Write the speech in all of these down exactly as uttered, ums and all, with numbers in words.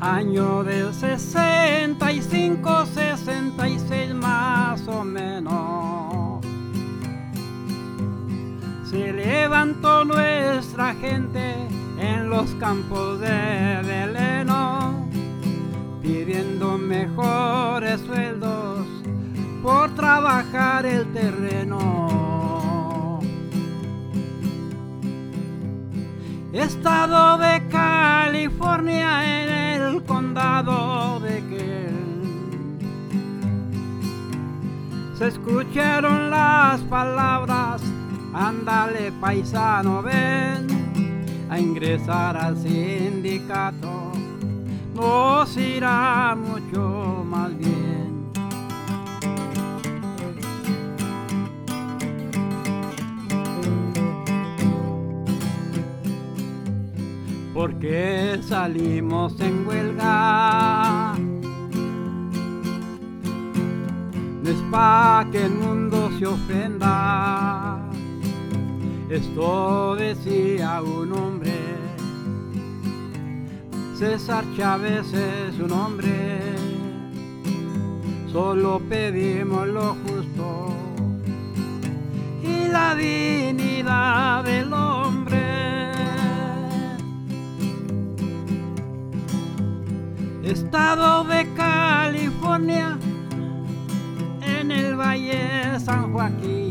año del sesenta y cinco, sesenta y seis más o menos. Se levantó nuestra gente en los campos de veleno, pidiendo mejores sueldos por trabajar el terreno. Estado de California, en el condado de Kern, se escucharon las palabras: ándale paisano, ven a ingresar al sindicato, nos irá mucho más bien. ¿Por qué salimos en huelga? No es pa' que el mundo se ofenda. Esto decía un hombre, César Chávez es un hombre. Solo pedimos lo justo y la dignidad del hombre. Estado de California, en el Valle San Joaquín,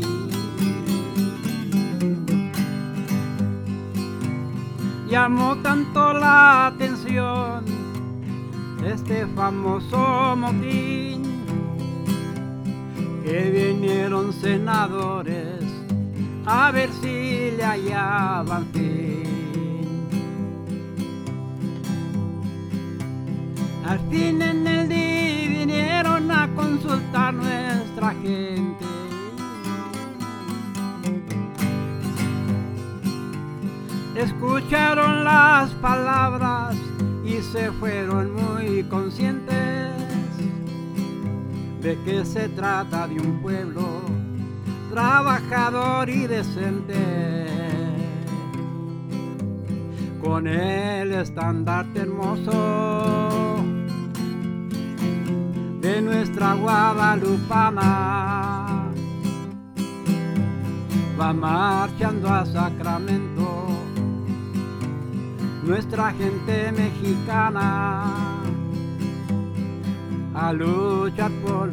llamó tanto la atención este famoso motín que vinieron senadores a ver si le hallaban fin. Al fin en el día vinieron a consultar nuestra gente. Escucharon las palabras y se fueron muy conscientes de que se trata de un pueblo trabajador y decente, con el estandarte hermoso de nuestra guadalupana. Va marchando a Sacramento nuestra gente mexicana a luchar por